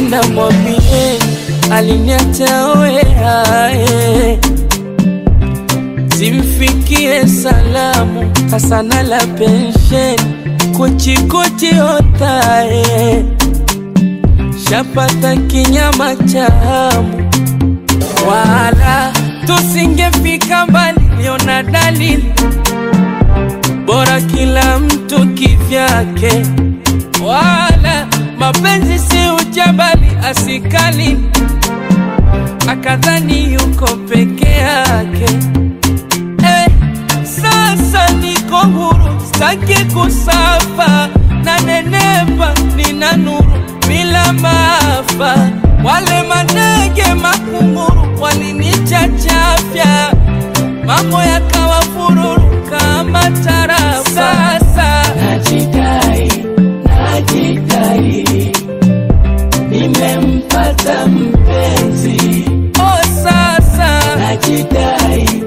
nenda mwambie aliniacha wewe, zimfikie salamu Hasana la pensheni kuchikuchi otae, shapata kinyama chamu wala tusingefika mbali. Niona dalili bora kila mtu kivyake, wala mapenzi si ujabali asikali akadhani yuko peke yake. Sasa niko huru, sitaki kusafa, na nenepa nina nuru bila maafa. Wale manege makunguru walinichachafya, mambo yakawa fururu kama tarafa. Sasa najidai, nimempata mpenzi. Oh sasa najidai,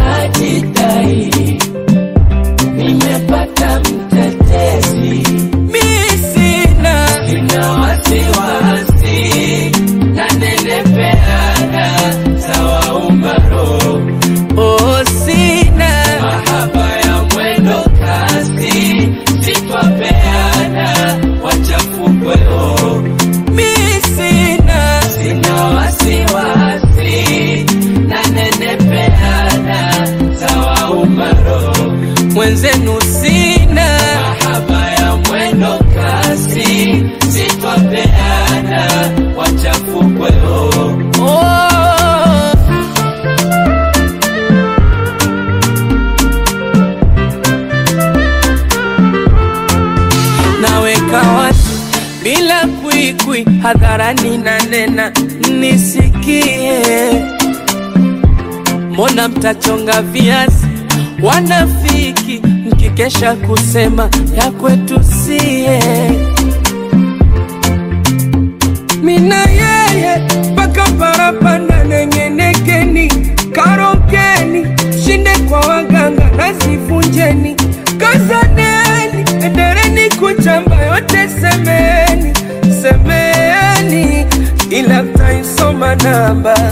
nimepata mtetezi. mi sina wasiwasi, na nenepeana sawa umbaro. oh sina Mahaba ya mwendo kasi, sitwapeana wachafukweo. mi sina wasiwasi, na nenepeana sawa umbaro. mwenzenu sina Mahaba ya mwendo kasi, sitwapeana wachafukweo. naweka wazi bila kwikwi, hadharani na nena nisikie. Mbona mtachonga viazi wanafiki, mkikesha kusema ya kwetu sie. Mina yeye paka parapanda nengenekeni, karokeni, shinde kwa waganga nazivunjeni. Kazaneni, endereni kuchamba yote semeni, ila mtaisoma namba.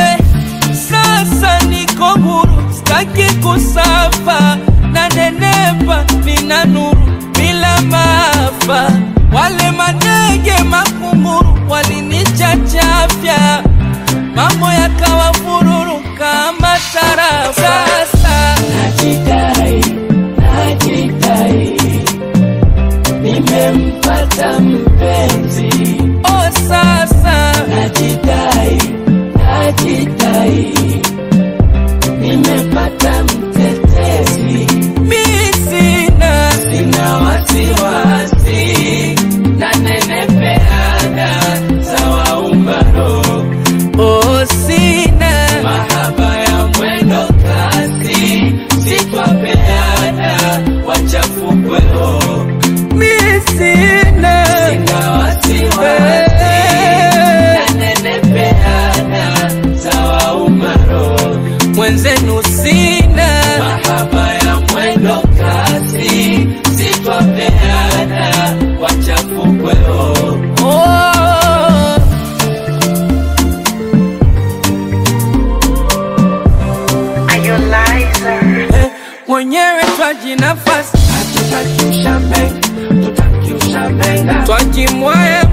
Sasa niko huru, sitaki kusafa, na nenepa nina nuru bila maafa. Wale manege makunguru walinichachafya, mambo yakawa fururu kama tarafa. Sasa najidai, nimempata mpenzi. oh sasa najidai, nimepata mtetezi. mi sina wasiwasi, na nenepeana sawa umbaro. oh sina Mahaba ya mwendo kasi, sitwapeana wachafukweo. mi sina wasiwasi, na nenepeana sawa umbaro. mwenzenu sina Mahaba ya mwendo kasi, sitwapeana wachafukweo. mwenyewe twaji nafasi, Hatutaki ushambe, tutaki ushambenga. twajimwaya